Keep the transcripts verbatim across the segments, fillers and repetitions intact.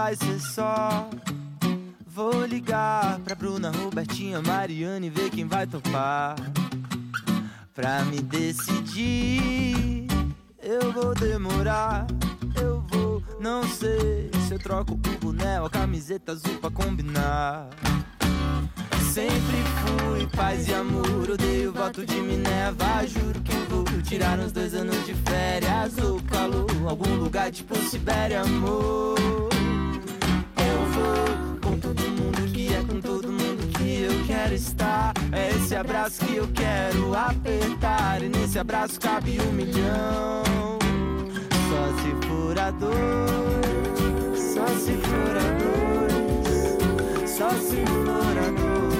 vai ser só. Vou ligar pra Bruna, Robertinha, Mariana e ver quem vai topar. Pra me decidir, eu vou demorar. Eu vou, não sei se eu troco o boné ou a camiseta azul pra combinar. Sempre fui paz e amor, odeio o voto de Minerva. Juro que vou tirar uns dois anos de férias ou calor, algum lugar tipo Sibéria, amor. Eu vou com todo mundo que é com todo mundo que eu quero estar. É esse abraço que eu quero apertar, e nesse abraço cabe um milhão. Só se for a dor, só se for a dor, só se for a dor.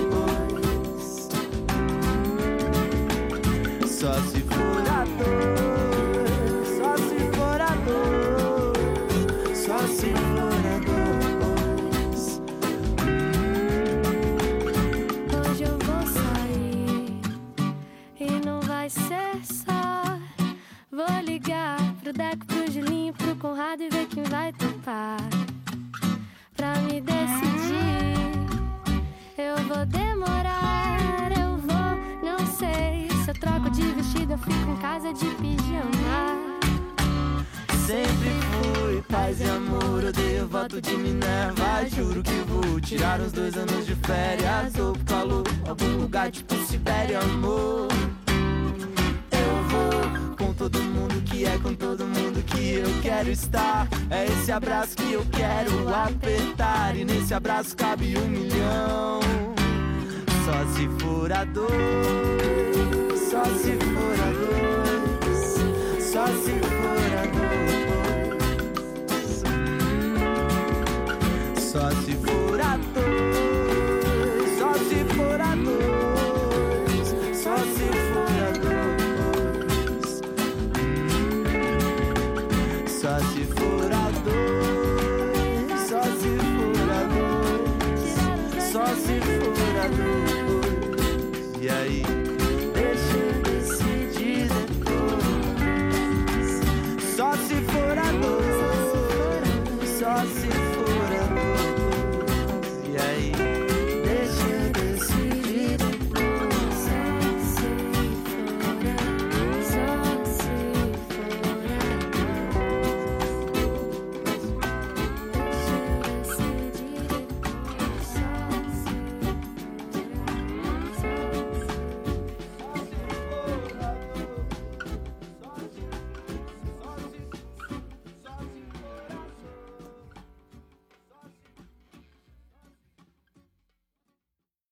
Só se for a dor, só se for a dor, só se for a dor. Hoje eu vou sair e não vai ser só. Vou ligar pro Deco, pro Julinho, pro Conrado e ver quem vai topar. Pra me decidir, eu vou demorar, eu vou, não sei. Se eu troco de vestido, eu fico em casa de pijama. Sempre fui paz e amor, odeio o voto de Minerva. Juro que vou tirar uns dois anos de férias ou pro calor, algum lugar tipo Sibéria, amor. Eu vou com todo mundo que é com todo mundo que eu quero estar. É esse abraço que eu quero apertar, e nesse abraço cabe um milhão. Só se for a dor, só se for a dor, só se for a dor. Só se for a dor, só se for a dor, só se for a dor. Só se for a dor, só se for a dor, só se for a dor. E aí?